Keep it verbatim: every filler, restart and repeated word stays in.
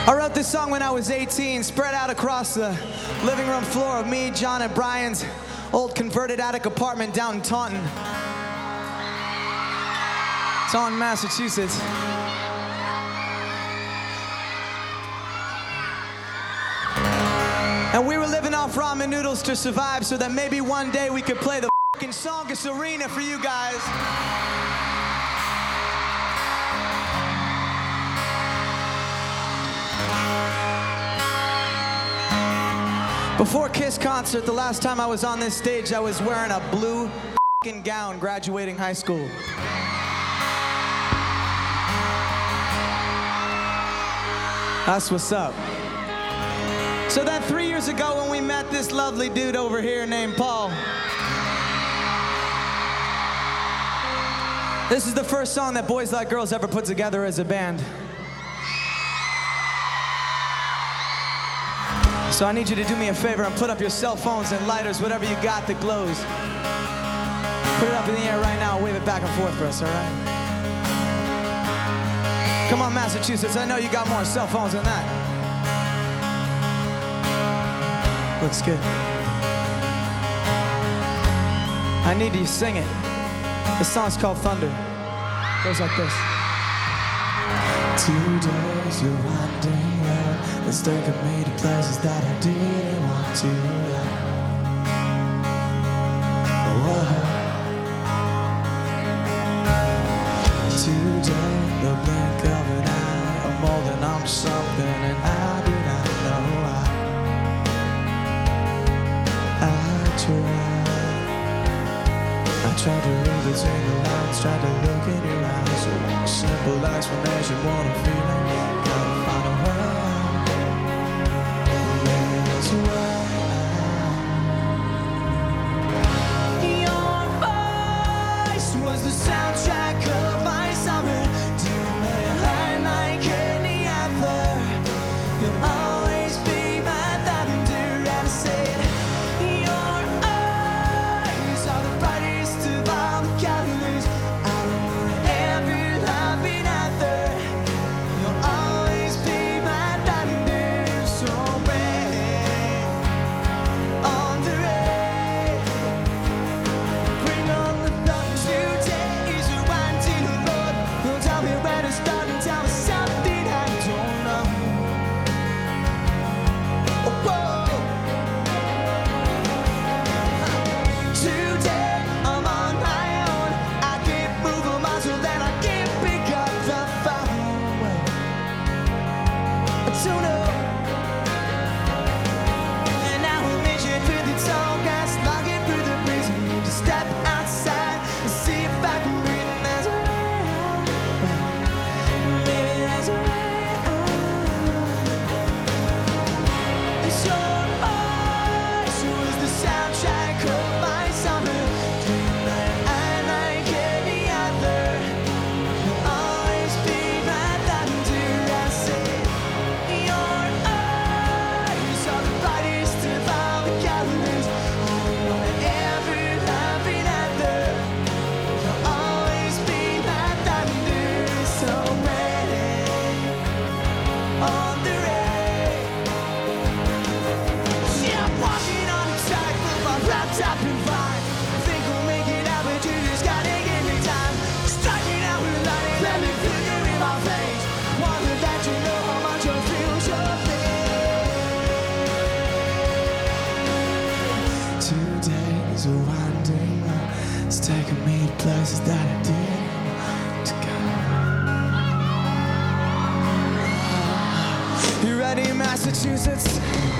I wrote this song when I was eighteen, spread out across the living room floor of me, John, and Brian's old converted attic apartment down in Taunton. Taunton, Massachusetts. And we were living off ramen noodles to survive so that maybe one day we could play the fucking Songus Arena for you guys. Before Kiss concert, the last time I was on this stage, I was wearing a blue f***ing gown graduating high school. That's what's up. So then three years ago when we met this lovely dude over here named Paul, this is the first song that Boys Like Girls ever put together as a band. So I need you to do me a favor and put up your cell phones and lighters, whatever you got that glows. Put it up in the air right now, wave it back and forth for us, all right? Come on, Massachusetts, I know you got more cell phones than that. Looks good. I need you to sing it. The song's called Thunder. It goes like this. Two days you're wandering around. Let's take me to places that I didn't want to. Whoa. Today, the blink of an eye, I'm holding on to something and I do not know why. I tried, I tried to read between the lines, tried to look in your eyes. A simple explanation, what I'm feeling, gotta find a way out. There's a way out. Your voice was the soundtrack of my summer. Doing light like any other. You'll always be my lavender. And I said, your eyes are the brightest of all the colors. I don't wanna ever love another. You'll always be my lavender. So rain on the rain. Bring on the thunder. Today is a winding road. Don't tell me where to start and tell me something I don't know. Oh, whoa. Today I'm on my own. I can't move a muscle that I can't pick up the phone. To know. And now we'll meet you through the tall grass, longing through the breeze. We need to step outside and see if I can breathe. And there's a way out. Maybe there's a way out. It's your voice was the soundtrack of my summer. Dreaming I like any other. You'll always be my thunder. I said, your eyes are the brightest of all the colors. I don't wanna ever love another. You'll always be my thunder. So rain on the rain. See, I'm walking on a tightrope, my wrapped up in vine. Think we'll make it out, but you just gotta give me time. Striking out with lightning, let me feel you in my veins. Wonder that you know how much I feel your pain. Today is a winding road. It's taking me to places that I didn't want to go. You ready, Massachusetts?